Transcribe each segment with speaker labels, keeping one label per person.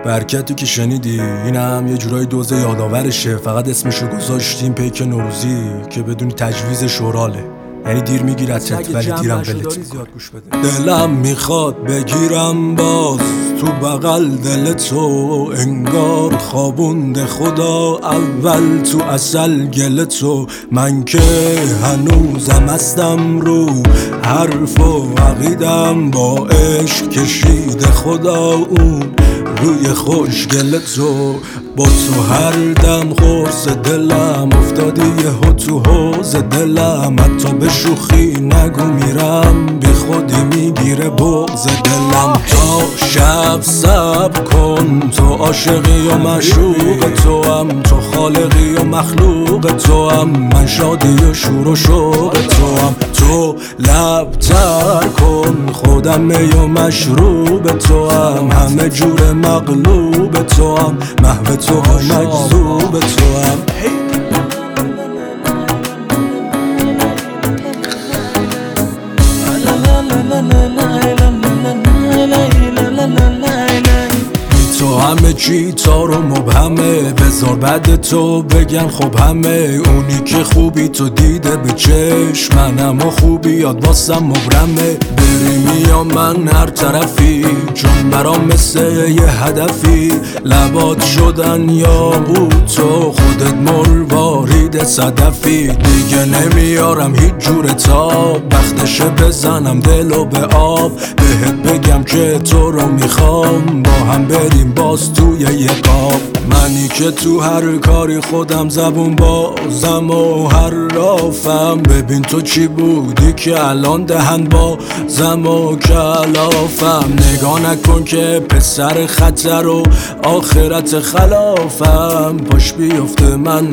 Speaker 1: برکتی که شنیدی اینم یه جورای دوزه یادآورشه، فقط اسمشو گذاشتیم پیک نوروزی که بدونی تجویز شوراله، یعنی دیر میگیرتت ولی دیرم ولت میکنه. دلم میخواد بگیرم باز تو بغل دل تو، انگار خوابونده خدا اول تو اصل گل تو. من که هنوزم هستم رو حرف و عقیدم، با عشق کشیده خدا اون روی خوشگل تو. با تو هر دم خورس دلم افتادی یهو تو حوض دلم، حتی به شوخی نگو میرم بی خودی میگیره بغض دلم. تا شب صبر کن، تو عاشقی و معشوق تو هم، تو خالقی و مخلوق تو هم، من شادی و شور و شوق تو هم. تو لب تر کن، خودم می و مشروب تو هم، همه جور مغلوب تو هم، محو تو و مجذوب تو هم. تو همه چی تار و مبهمه، بذار بعد تو بگم خب همه. اونی که خوبی تو دیده به چشم، منم و خوبیات واسم مبرمه. بری میام من هر طرفی، چون برام مثل یه هدفی. لبات شدن یاقوت، تو خودت مروارید صدفی. دیگه نمیارم هیچ جور تاب، وقتشه بزنم دلو به آب. بهت بگم که تو رو میخوام، با هم بریم باز توی یه قاب. منی که تو هر کاری خودم زبون بازم و حرافم. ببین تو چی بودی که الان دهن بازم و کلافم. نگاه نکن که پسر خطر و آخرت خلافم. پاش بیفته من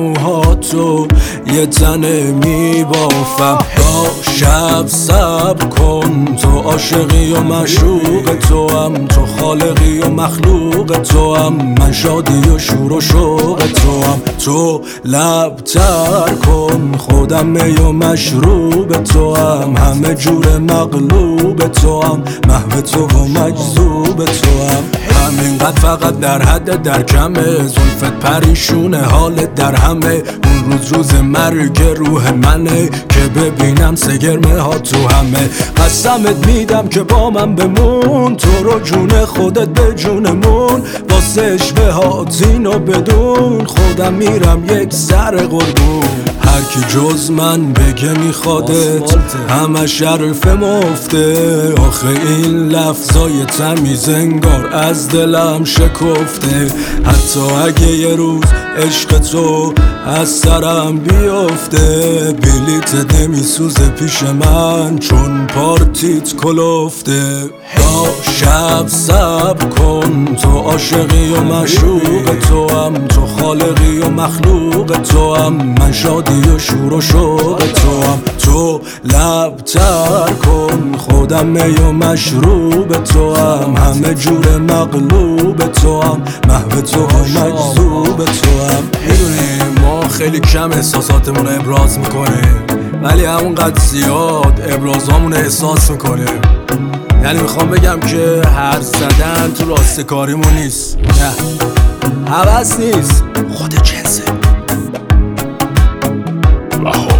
Speaker 1: موهاتو یه تنه میبافم. تا شب صبر کن، تو عاشقی و معشوق تو هم، تو خالقی و مخلوق تو هم، من شادی و شور و شوق تو هم. تو لب تر کن، خودم می و مشروب تو هم، همه جور مغلوب تو هم، محو تو و مجذوب تو هم. همینقدر فقط در حد در کمه، زلفت پریشونه حالت در همه. اون روز مرگ روح منه که ببینم سگرمه ها تو همه. قسمت میدم که با من بمون، تو رو جون خودت به جونمون. واسه عشوه هات اینو بدون، خودم میرم یک سر قربون. هر کی جز من بگه میخوادت، همه شرف مفته. آخه این لفظای تمیز انگار از دلم شکفته. حتی اگه یه روز عشق تو از سرم بیفته، بلیت نمیسوزه پیش من چون پارتیت کلفته. تا شب صبر کن، تو عاشقی و معشوق تو هم، تو خالقی و مخلوق تو هم، من شادی و شور و شوق تو هم. تو لب تر کن، خودم می و مشروب تو هم، همه جور مغلوب تو هم، محو تو و مجذوب تو هم. میدونیم ما خیلی کم احساساتمون رو ابراز میکنیم، ولی همونقدر زیاد ابرازامون احساس میکنیم. یعنی میخوام بگم که هر زدن تو راستکاریمون نیست، نه هوس نیست، خود جنسه.